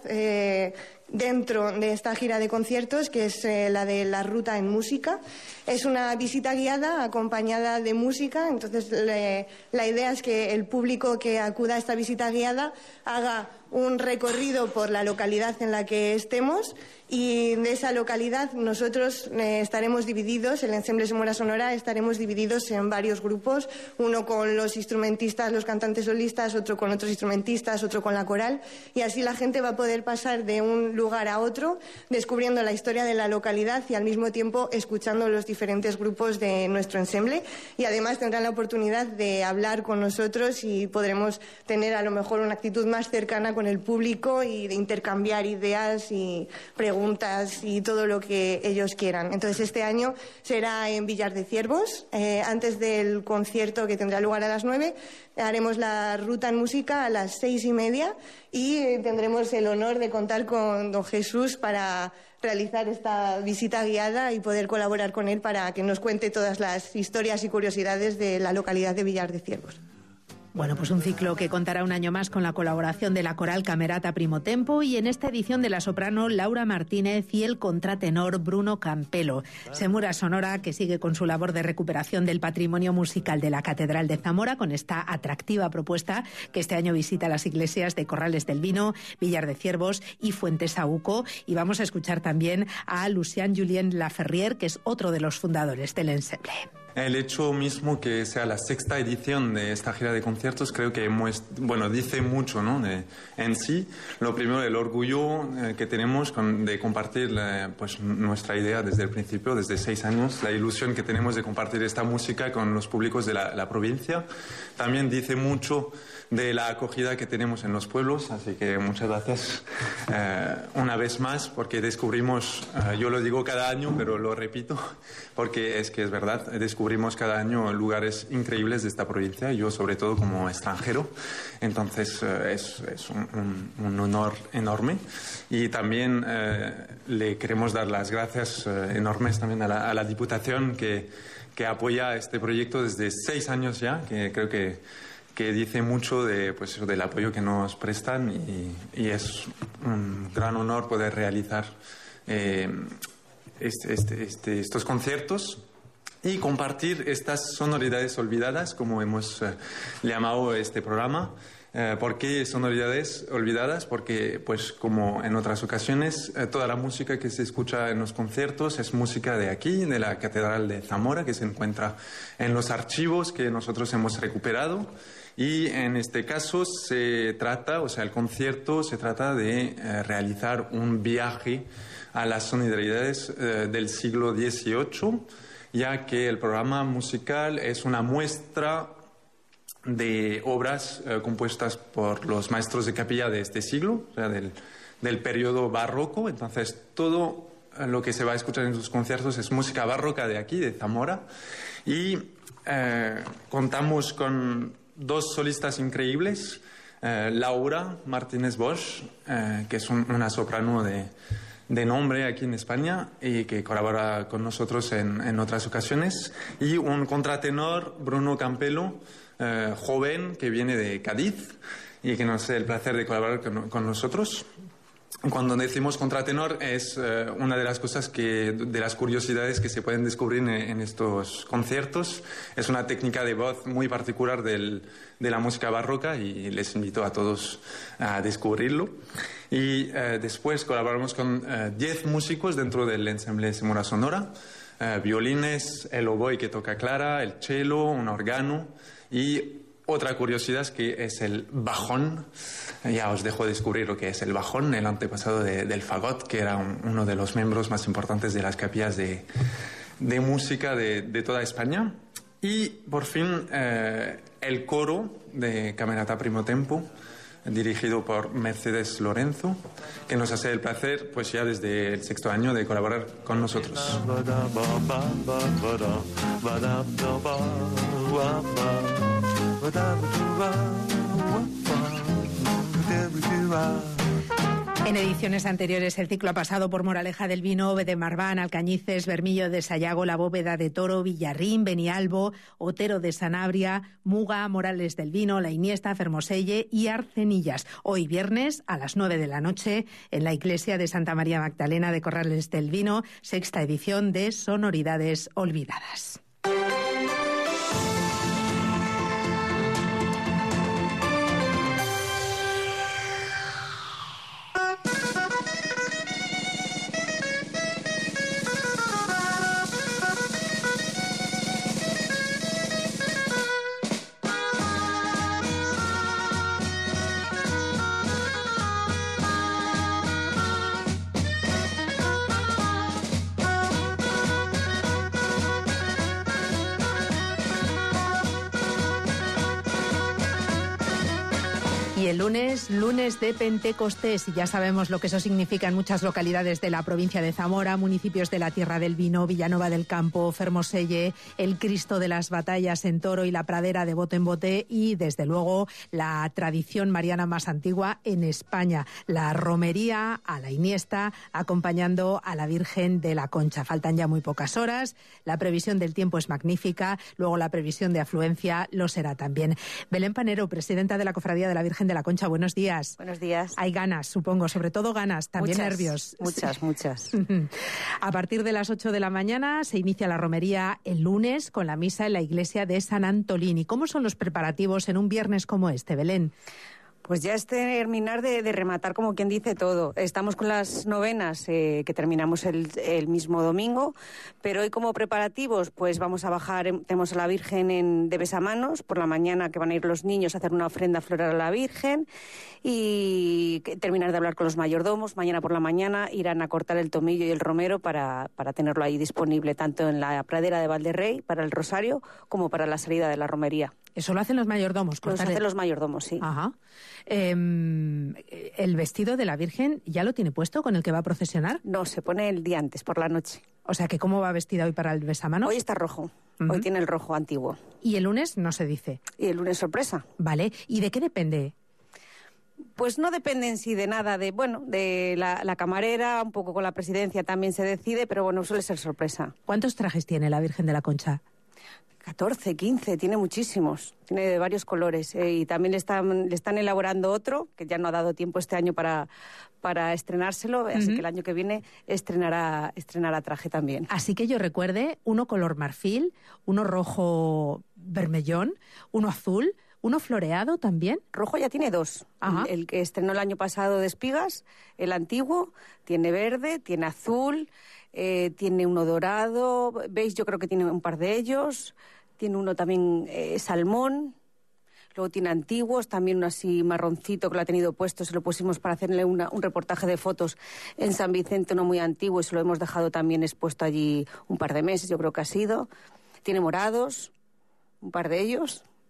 dentro de esta gira de conciertos, que es la de la Ruta en Música. Es una visita guiada acompañada de música, entonces la idea es que el público que acuda a esta visita guiada haga un recorrido por la localidad en la que estemos, y de esa localidad nosotros estaremos divididos, el ensemble Semura Sonora estaremos divididos en varios grupos, uno con los instrumentistas, los cantantes solistas, otro con otros instrumentistas, otro con la coral, y así la gente va a poder pasar de un lugar a otro descubriendo la historia de la localidad y al mismo tiempo escuchando los diferentes grupos de nuestro ensemble, y además tendrán la oportunidad de hablar con nosotros y podremos tener a lo mejor una actitud más cercana con el público y de intercambiar ideas y preguntas y todo lo que ellos quieran. Entonces este año será en Villar de Ciervos. Antes del concierto, que tendrá lugar a las 9, haremos la Ruta en Música a las 6:30 y tendremos el honor de contar con don Jesús para realizar esta visita guiada y poder colaborar con él para que nos cuente todas las historias y curiosidades de la localidad de Villar de Ciervos. Bueno, pues un ciclo que contará un año más con la colaboración de la coral Camerata Primo Tempo y en esta edición de la soprano Laura Martínez y el contratenor Bruno Campelo. Semura Sonora, que sigue con su labor de recuperación del patrimonio musical de la Catedral de Zamora con esta atractiva propuesta que este año visita las iglesias de Corrales del Vino, Villar de Ciervos y Fuentesauco. Y vamos a escuchar también a Lucien Julien Laferrière, que es otro de los fundadores del ensemble. El hecho mismo que sea la 6ª edición de esta gira de conciertos creo que dice mucho, ¿no? En sí. Lo primero, el orgullo que tenemos de compartir pues nuestra idea desde el principio, desde 6 años, la ilusión que tenemos de compartir esta música con los públicos de la provincia. También dice mucho de la acogida que tenemos en los pueblos, así que muchas gracias una vez más, porque descubrimos, yo lo digo cada año, pero lo repito, porque es que es verdad, descubrimos cada año lugares increíbles de esta provincia, yo sobre todo como extranjero, entonces es un honor enorme, y también le queremos dar las gracias enormes también a la Diputación que apoya este proyecto desde 6 años ya, que creo que dice mucho del apoyo que nos prestan, y es un gran honor poder realizar estos conciertos y compartir estas sonoridades olvidadas, como hemos llamado este programa. ¿Por qué sonoridades olvidadas? Porque, pues, como en otras ocasiones, toda la música que se escucha en los conciertos es música de aquí, de la Catedral de Zamora, que se encuentra en los archivos que nosotros hemos recuperado. Y en este caso el concierto se trata de realizar un viaje a las sonoridades del siglo XVIII, ya que el programa musical es una muestra de obras compuestas por los maestros de capilla de este siglo, o sea, del periodo barroco. Entonces, todo lo que se va a escuchar en sus conciertos es música barroca de aquí, de Zamora. Y contamos con 2 solistas increíbles, Laura Martínez Bosch, que es una soprano nombre aquí en España y que colabora con nosotros en otras ocasiones. Y un contratenor, Bruno Campello, joven, que viene de Cádiz y que nos hace el placer de colaborar con nosotros. Cuando decimos contratenor es una de las cosas de las curiosidades que se pueden descubrir en estos conciertos. Es una técnica de voz muy particular de la música barroca y les invito a todos a descubrirlo. Y después colaboramos con 10 músicos dentro del ensemble Zamora Sonora, violines, el oboe que toca Clara, el cello, un órgano y otra curiosidad es que es el bajón. Ya os dejo descubrir lo que es el bajón, el antepasado del fagot, que era uno de los miembros más importantes de las capillas de música de toda España. Y por fin el coro de Camerata Primo Tempo, dirigido por Mercedes Lorenzo, que nos hace el placer, pues ya desde el 6º año, de colaborar con nosotros. En ediciones anteriores el ciclo ha pasado por Moraleja del Vino, de Marván, Alcañices, Bermillo de Sayago, La Bóveda de Toro, Villarrín, Benialbo, Otero de Sanabria, Muga, Morales del Vino, La Iniesta, Fermoselle y Arcenillas. Hoy viernes a las 9 de la noche en la iglesia de Santa María Magdalena de Corrales del Vino, 6ª edición de Sonoridades Olvidadas. Y el lunes de Pentecostés, y ya sabemos lo que eso significa en muchas localidades de la provincia de Zamora, municipios de la Tierra del Vino, Villanova del Campo, Fermoselle, el Cristo de las Batallas en Toro y la Pradera de bote en bote y, desde luego, la tradición mariana más antigua en España, la romería a la Iniesta, acompañando a la Virgen de la Concha. Faltan ya muy pocas horas, la previsión del tiempo es magnífica, luego la previsión de afluencia lo será también. Belén Panero, presidenta de la Cofradía de la Virgen de la Concha, buenos días. Buenos días. Hay ganas, supongo, sobre todo ganas, también nervios. Muchas. A partir de las 8 de la mañana se inicia la romería el lunes con la misa en la iglesia de San Antolín. ¿Cómo son los preparativos en un viernes como este, Belén? Pues ya es terminar de rematar, como quien dice, todo. Estamos con las novenas que terminamos el mismo domingo, pero hoy como preparativos pues vamos a bajar, tenemos a la Virgen de Besamanos, por la mañana que van a ir los niños a hacer una ofrenda floral a la Virgen y terminar de hablar con los mayordomos. Mañana por la mañana irán a cortar el tomillo y el romero para tenerlo ahí disponible tanto en la pradera de Valderrey para el rosario como para la salida de la romería. ¿Eso lo hacen los mayordomos? Lo hacen los mayordomos, sí. Ajá. ¿El vestido de la Virgen ya lo tiene puesto con el que va a procesionar? No, se pone el día antes, por la noche. O sea, que ¿cómo va vestida hoy para el besamanos? Hoy está rojo. Hoy tiene el rojo antiguo. ¿Y el lunes no se dice? Y el lunes sorpresa. Vale. ¿Y de qué depende? Pues no depende en sí de nada, de la camarera, un poco con la presidencia también se decide, pero bueno, suele ser sorpresa. ¿Cuántos trajes tiene la Virgen de la Concha? 14, 15, tiene muchísimos, tiene de varios colores y también le están elaborando otro, que ya no ha dado tiempo este año para estrenárselo, así que el año que viene estrenará traje también. Así que yo recuerde, uno color marfil, uno rojo vermellón, uno azul, uno floreado también. Rojo ya tiene dos, el que estrenó el año pasado de espigas, el antiguo, tiene verde, tiene azul, tiene uno dorado, veis, yo creo que tiene un par de ellos, tiene uno también salmón, luego tiene antiguos, también uno así marroncito que lo ha tenido puesto, se lo pusimos para hacerle un reportaje de fotos en San Vicente, uno muy antiguo, y se lo hemos dejado también expuesto allí un par de meses, yo creo que ha sido. Tiene morados, un par de ellos,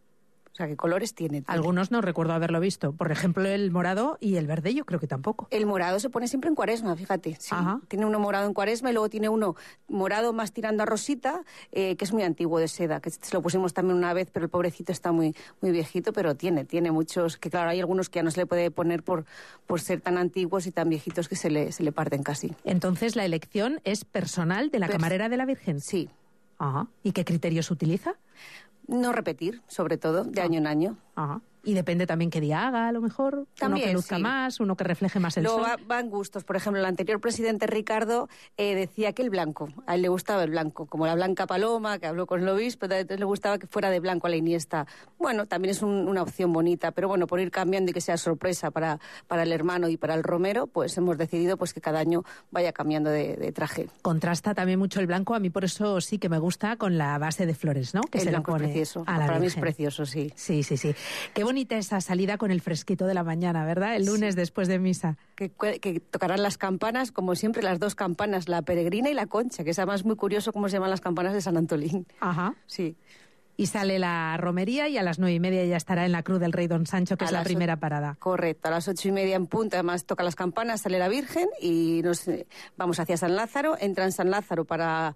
O sea, que colores tiene. Algunos no recuerdo haberlo visto. Por ejemplo, el morado y el verde yo creo que tampoco. El morado se pone siempre en Cuaresma, fíjate. Sí. Tiene uno morado en Cuaresma y luego tiene uno morado más tirando a rosita, que es muy antiguo, de seda, que se lo pusimos también una vez, pero el pobrecito está muy, muy viejito, pero tiene muchos, que claro, hay algunos que ya no se le puede poner por ser tan antiguos y tan viejitos que se le parten casi. Entonces, la elección es personal de la camarera de la Virgen. Sí. Ajá. ¿Y qué criterios utiliza? No repetir, sobre todo, de año en año. Ajá. Y depende también qué día haga, a lo mejor. También, uno que luzca más, uno que refleje más el Luego sol. van gustos. Por ejemplo, el anterior presidente Ricardo decía que el blanco. A él le gustaba el blanco. Como la Blanca Paloma, que habló con el obispo, le gustaba que fuera de blanco a la Iniesta. Bueno, también es una opción bonita. Pero bueno, por ir cambiando y que sea sorpresa para el hermano y para el romero, pues hemos decidido pues que cada año vaya cambiando de traje. Contrasta también mucho el blanco. A mí por eso sí que me gusta con la base de flores, ¿no? Que el se blanco le pone es precioso. A la para mí es Virgen. precioso, sí. Sí. Qué bonita esa salida con el fresquito de la mañana, ¿verdad? El lunes después de misa. Que tocarán las campanas, como siempre, las dos campanas, la peregrina y la concha, que es además muy curioso cómo se llaman las campanas de San Antolín. Ajá. Sí. Y sale la romería y a las 9:30 ya estará en la Cruz del Rey Don Sancho, que es la primera parada. Correcto, a las 8:30 en punto, además toca las campanas, sale la Virgen y nos vamos hacia San Lázaro, entra en San Lázaro para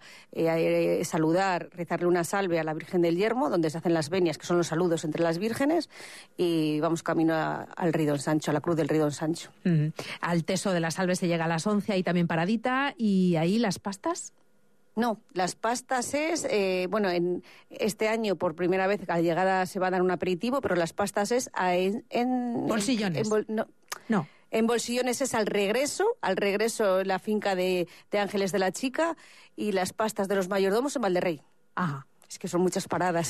saludar, rezarle una salve a la Virgen del Yermo, donde se hacen las venias, que son los saludos entre las vírgenes, y vamos camino al Rey Don Sancho, a la Cruz del Rey Don Sancho. Al Teso de la Salve se llega a las 11, ahí también paradita, y ahí las pastas. No, las pastas es, en este año por primera vez a la llegada se va a dar un aperitivo, pero las pastas es en bolsillones. No. En Bolsillones es al regreso la finca de Ángeles de la Chica, y las pastas de los mayordomos en Valderrey. Ajá. Es que son muchas paradas.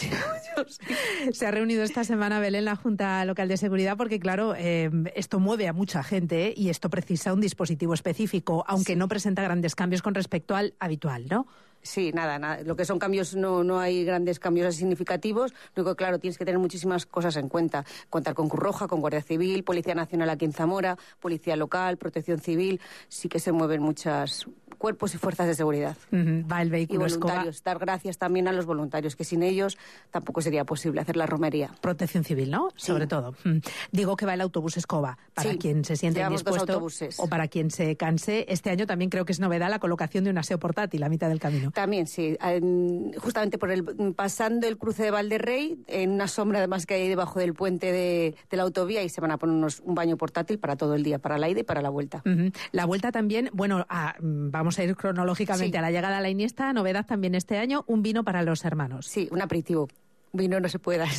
Se ha reunido esta semana, Belén, la Junta Local de Seguridad, porque claro, esto mueve a mucha gente y esto precisa un dispositivo específico, aunque no presenta grandes cambios con respecto al habitual, ¿no? Sí, nada. Lo que son cambios, no hay grandes cambios significativos. Luego, claro, tienes que tener muchísimas cosas en cuenta. Contar con Cruz Roja, con Guardia Civil, Policía Nacional aquí en Zamora, Policía Local, Protección Civil. Sí que se mueven muchos cuerpos y fuerzas de seguridad. Va el vehículo y voluntarios. Dar gracias también a los voluntarios, que sin ellos tampoco sería posible hacer la romería. Protección Civil, ¿no? Sí. Sobre todo. Digo que va el autobús Escoba, para quien se siente indispuesto o para quien se canse. Este año también creo que es novedad la colocación de un aseo portátil a mitad del camino. También, sí. Justamente pasando el cruce de Valderrey, en una sombra además que hay debajo del puente de la autovía, y se van a poner un baño portátil para todo el día, para la ida y para la vuelta. La vuelta también, vamos a ir cronológicamente a la llegada a la Iniesta. Novedad también este año, un vino para los hermanos. Sí, un aperitivo. Vino no se puede dar.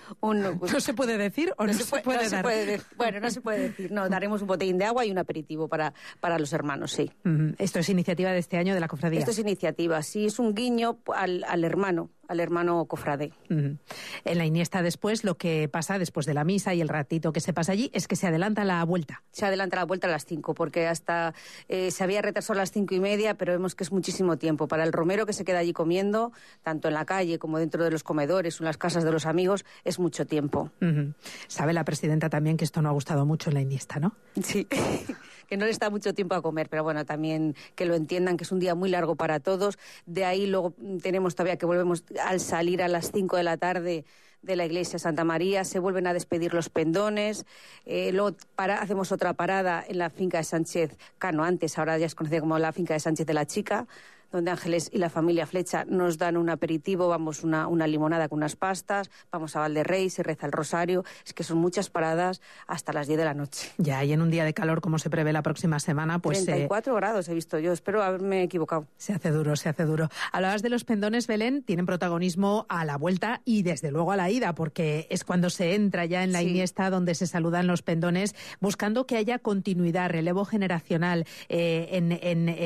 ¿No se puede decir o no se puede dar? Bueno, no se puede decir. No, daremos un botellín de agua y un aperitivo para los hermanos, sí. Esto es iniciativa de este año de la cofradía. Esto es iniciativa, sí, es un guiño al hermano cofrade. En la Iniesta después, lo que pasa después de la misa y el ratito que se pasa allí es que se adelanta la vuelta. Se adelanta la vuelta a las 5, porque hasta se había retrasado a las 5:30, pero vemos que es muchísimo tiempo. Para el romero que se queda allí comiendo, tanto en la calle como dentro de los comedores o en las casas de los amigos, es mucho tiempo. Sabe la presidenta también que esto no ha gustado mucho en la Iniesta, ¿no? Sí. Que no les da mucho tiempo a comer, pero bueno, también que lo entiendan, que es un día muy largo para todos. De ahí luego tenemos todavía que volvemos al salir a las 5 de la tarde de la iglesia Santa María, se vuelven a despedir los pendones, luego hacemos otra parada en la finca de Sánchez Cano, antes, ahora ya es conocida como la finca de Sánchez de la Chica, donde Ángeles y la familia Flecha nos dan un aperitivo, vamos una limonada con unas pastas, vamos a Valderrey, se reza el rosario. Es que son muchas paradas hasta las 10 de la noche. Ya, y en un día de calor como se prevé la próxima semana, pues... 34 grados he visto yo, espero haberme equivocado. Se hace duro. Hablabas de los pendones, Belén, tienen protagonismo a la vuelta y desde luego a la ida, porque es cuando se entra ya en la Iniesta, donde se saludan los pendones, buscando que haya continuidad, relevo generacional en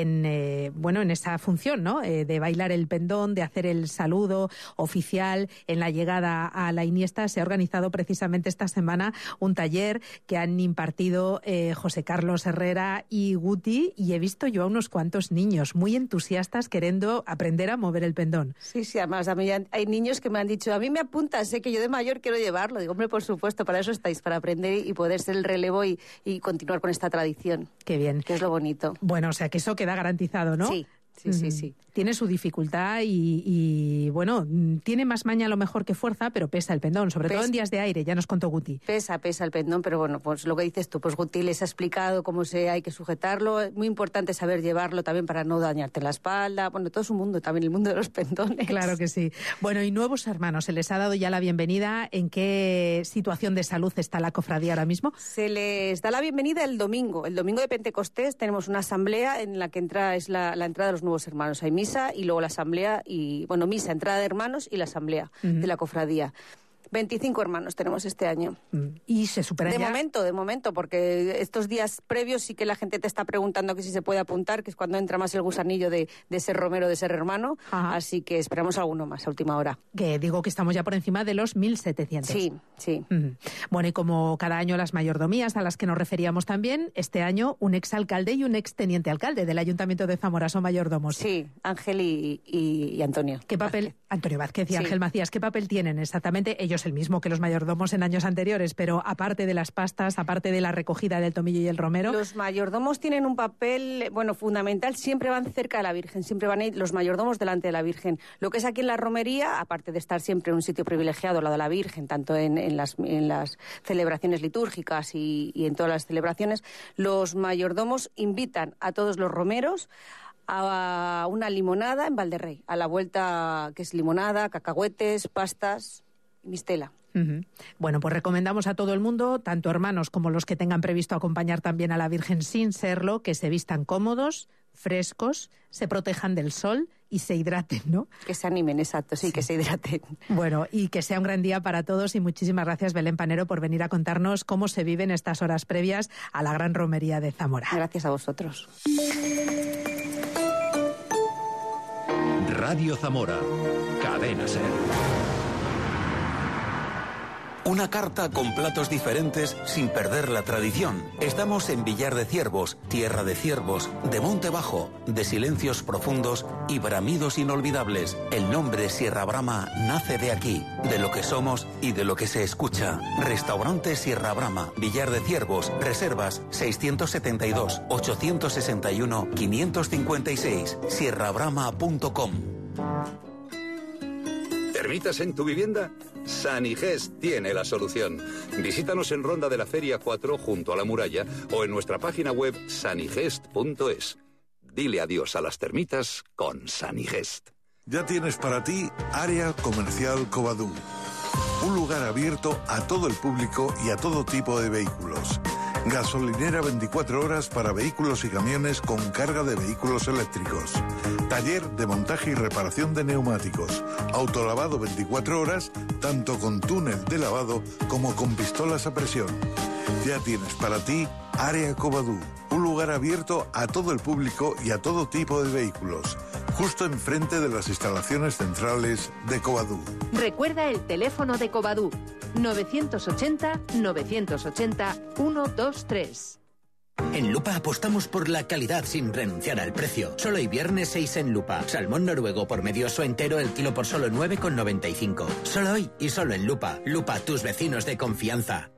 esa función, ¿no? De bailar el pendón, de hacer el saludo oficial en la llegada a la Iniesta. Se ha organizado precisamente esta semana un taller que han impartido José Carlos Herrera y Guti, y he visto yo a unos cuantos niños muy entusiastas queriendo aprender a mover el pendón. Sí, además a mí hay niños que me han dicho, a mí me apuntas, que yo de mayor quiero llevarlo. Digo, hombre, por supuesto, para eso estáis, para aprender y poder ser el relevo y continuar con esta tradición. Qué bien. Que es lo bonito. Bueno, o sea que eso queda garantizado, ¿no? Sí. Sí. tiene su dificultad y bueno, tiene más maña a lo mejor que fuerza, pero pesa el pendón, sobre todo en días de aire, ya nos contó Guti. Pesa el pendón, pero bueno, pues lo que dices tú, pues Guti les ha explicado cómo hay que sujetarlo. Es muy importante saber llevarlo también para no dañarte la espalda. Bueno, todo es un mundo, también el mundo de los pendones. Claro que sí. Bueno, y nuevos hermanos, ¿se les ha dado ya la bienvenida? ¿En qué situación de salud está la cofradía ahora mismo? Se les da la bienvenida el domingo de Pentecostés. Tenemos una asamblea en la que es la entrada de los nuevos hermanos. Hay misa y luego la asamblea misa, entrada de hermanos y la asamblea de la cofradía. 25 hermanos tenemos este año. ¿Y se superan de ya? momento, porque estos días previos sí que la gente te está preguntando que si se puede apuntar, que es cuando entra más el gusanillo de ser romero, de ser hermano. Ajá. Así que esperamos alguno más a última hora. Que digo que estamos ya por encima de los 1.700. Sí. Bueno, y como cada año las mayordomías a las que nos referíamos también, este año un exalcalde y un exteniente alcalde del Ayuntamiento de Zamora son mayordomos. Sí, Ángel y Antonio. ¿Qué papel? Antonio Vázquez y Ángel Macías, ¿qué papel tienen exactamente? Ellos el mismo que los mayordomos en años anteriores, pero aparte de las pastas, aparte de la recogida del tomillo y el romero. Los mayordomos tienen un papel, fundamental, siempre van cerca de la Virgen, siempre van a ir los mayordomos delante de la Virgen. Lo que es aquí en la romería, aparte de estar siempre en un sitio privilegiado al lado de la Virgen, tanto en las celebraciones litúrgicas y en todas las celebraciones, los mayordomos invitan a todos los romeros a una limonada en Valderrey, a la vuelta que es limonada, cacahuetes, pastas y mistela. Bueno, pues recomendamos a todo el mundo, tanto hermanos como los que tengan previsto acompañar también a la Virgen sin serlo, que se vistan cómodos, frescos, se protejan del sol y se hidraten, ¿no? Que se animen, exacto, sí, que se hidraten. Bueno, y que sea un gran día para todos y muchísimas gracias, Belén Panero, por venir a contarnos cómo se viven estas horas previas a la gran romería de Zamora. Gracias a vosotros. Radio Zamora, Cadena SER. Una carta con platos diferentes sin perder la tradición. Estamos en Villar de Ciervos, tierra de ciervos, de monte bajo, de silencios profundos y bramidos inolvidables. El nombre Sierra Brama nace de aquí, de lo que somos y de lo que se escucha. Restaurante Sierra Brama, Villar de Ciervos, reservas 675-861-556, sierrabrama.com. ¿Termitas en tu vivienda? Sanigest tiene la solución. Visítanos en Ronda de la Feria 4 junto a la muralla o en nuestra página web sanigest.es. Dile adiós a las termitas con Sanigest. Ya tienes para ti Área Comercial Covadú. Un lugar abierto a todo el público y a todo tipo de vehículos. Gasolinera 24 horas para vehículos y camiones con carga de vehículos eléctricos. Taller de montaje y reparación de neumáticos. Autolavado 24 horas, tanto con túnel de lavado como con pistolas a presión. Ya tienes para ti Área Covadú. Un lugar abierto a todo el público y a todo tipo de vehículos. Justo enfrente de las instalaciones centrales de Covadú. Recuerda el teléfono de Covadú. 980-980-123. En Lupa apostamos por la calidad sin renunciar al precio. Solo hay viernes 6 en Lupa. Salmón noruego por medio o entero el kilo por solo 9,95. Solo hoy y solo en Lupa. Lupa, tus vecinos de confianza.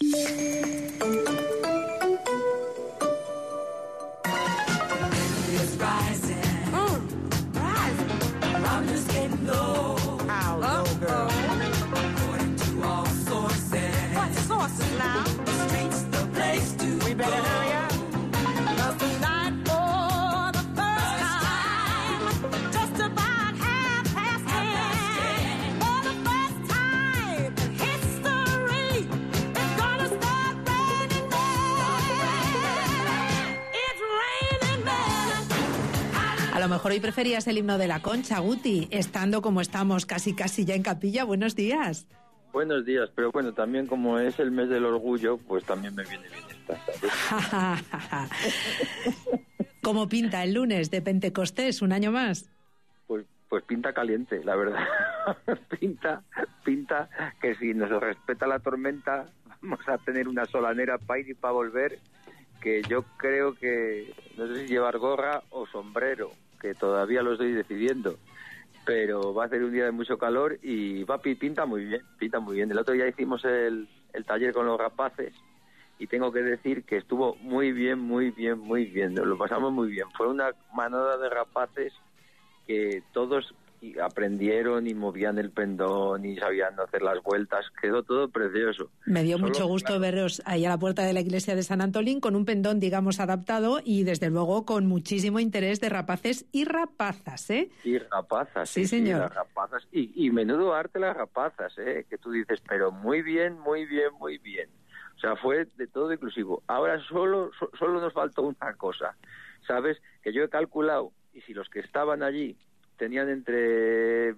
A lo mejor hoy preferías el himno de la Concha, Guti, estando como estamos casi ya en capilla. Buenos días. Buenos días, pero bueno, también como es el mes del orgullo, pues también me viene bien esta, ¿sabes? ¿Cómo pinta el lunes de Pentecostés, un año más? Pues pinta caliente, la verdad. pinta que si nos respeta la tormenta vamos a tener una solanera para ir y para volver, que yo creo que no sé si llevar gorra o sombrero, que todavía lo estoy decidiendo, pero va a ser un día de mucho calor y pinta muy bien. El otro día hicimos el taller con los rapaces y tengo que decir que estuvo muy bien, lo pasamos muy bien. Fue una manada de rapaces que todos aprendieron y movían el pendón y sabían hacer las vueltas, quedó todo precioso. Me dio mucho gusto veros ahí a la puerta de la iglesia de San Antolín con un pendón, digamos, adaptado y desde luego con muchísimo interés de rapaces y rapazas, ¿eh? Y rapazas, sí, señor. Las rapazas. Y menudo arte las rapazas, que tú dices, pero muy bien, muy bien, muy bien. O sea, fue de todo inclusivo. Ahora solo nos faltó una cosa, ¿sabes? Que yo he calculado, y si los que estaban allí tenían entre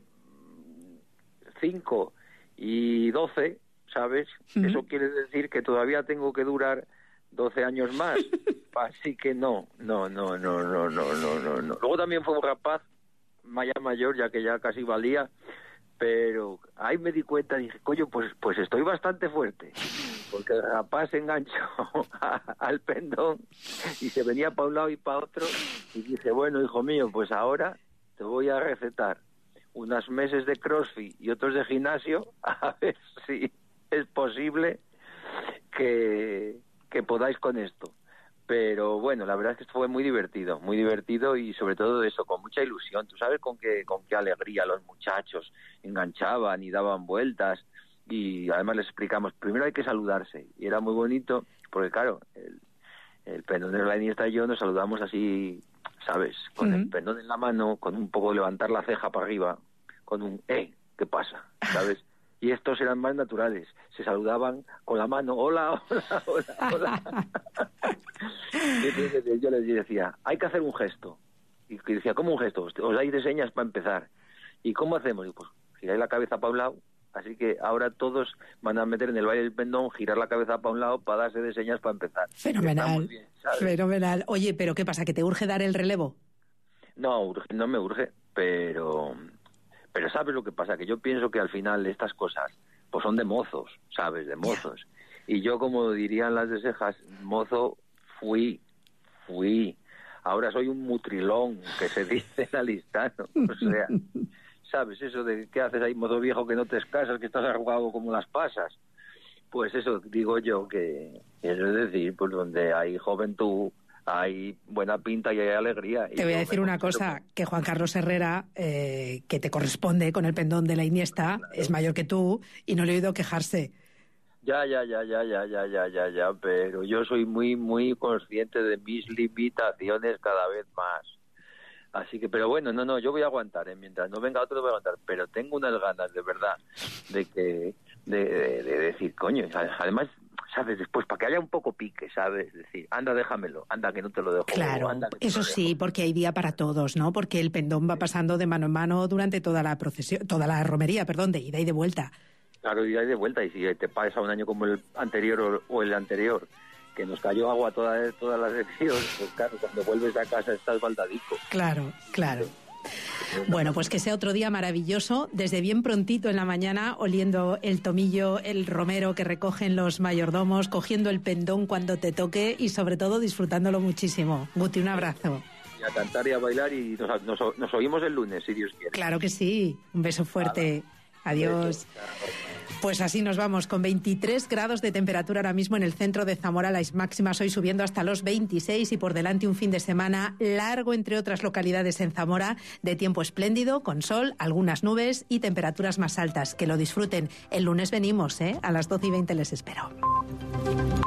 5 y 12, ¿sabes? Eso quiere decir que todavía tengo que durar 12 años más. Así que no. Luego también fue un rapaz mayor, ya que ya casi valía, pero ahí me di cuenta, dije, coño, pues estoy bastante fuerte, porque el rapaz se enganchó al pendón y se venía para un lado y para otro, y dije, bueno, hijo mío, pues ahora te voy a recetar unos meses de CrossFit y otros de gimnasio, a ver si es posible que podáis con esto. Pero bueno, la verdad es que fue muy divertido y sobre todo eso, con mucha ilusión. Tú sabes con qué alegría los muchachos enganchaban y daban vueltas, y además les explicamos, primero hay que saludarse, y era muy bonito, porque claro, el pendonero, la Iniesta y yo nos saludamos así, ¿sabes? Con el pendón en la mano, con un poco levantar la ceja para arriba, con un ¿qué pasa? ¿Sabes? Y estos eran más naturales, se saludaban con la mano, hola. Y entonces yo les decía, hay que hacer un gesto. Y decía, ¿cómo un gesto? Os dais de señas para empezar. ¿Y cómo hacemos? Y pues giráis la cabeza para un lado. Así que ahora todos van a meter en el baile del pendón, girar la cabeza para un lado para darse de señas para empezar. Fenomenal, bien, fenomenal. Oye, ¿pero qué pasa? ¿Que te urge dar el relevo? No me urge, pero ¿sabes lo que pasa? Que yo pienso que al final estas cosas pues son de mozos, ¿sabes? De mozos. Y yo, como dirían las de Cejas, mozo fui. Ahora soy un mutrilón, que se dice en alistano. O sea, ¿sabes? Eso de ¿qué haces ahí, mozo viejo, que no te casas, que estás arrugado como las pasas? Pues eso digo yo, que es decir, pues donde hay juventud, hay buena pinta y hay alegría. Te voy a decir una cosa, que Juan Carlos Herrera, que te corresponde con el pendón de la Iniesta, claro, es mayor que tú y no le he oído quejarse. Ya, pero yo soy muy consciente de mis limitaciones cada vez más. Así que, pero bueno, no, yo voy a aguantar, mientras no venga otro voy a aguantar, pero tengo unas ganas de verdad de decir, coño, además, ¿sabes? Después, para que haya un poco pique, ¿sabes? Decir, anda, déjamelo, anda, que no te lo dejo. Claro, anda, eso sí, porque hay día para todos, ¿no? Porque el pendón va pasando de mano en mano durante toda la procesión, toda la romería, de ida y de vuelta. Claro, ida y de vuelta, y si te pasa un año como el anterior o el anterior, que nos cayó agua toda la sección, pues claro, cuando vuelves a casa estás baldadico. Claro. Bueno, pues que sea otro día maravilloso, desde bien prontito en la mañana, oliendo el tomillo, el romero que recogen los mayordomos, cogiendo el pendón cuando te toque y sobre todo disfrutándolo muchísimo. Guti, un abrazo. Y a cantar y a bailar, y nos oímos el lunes, si Dios quiere. Claro que sí. Un beso fuerte. Adiós. Pues así nos vamos, con 23 grados de temperatura ahora mismo en el centro de Zamora, las máximas hoy subiendo hasta los 26 y por delante un fin de semana largo, entre otras localidades en Zamora, de tiempo espléndido, con sol, algunas nubes y temperaturas más altas. Que lo disfruten. El lunes venimos, a las 12:20 les espero.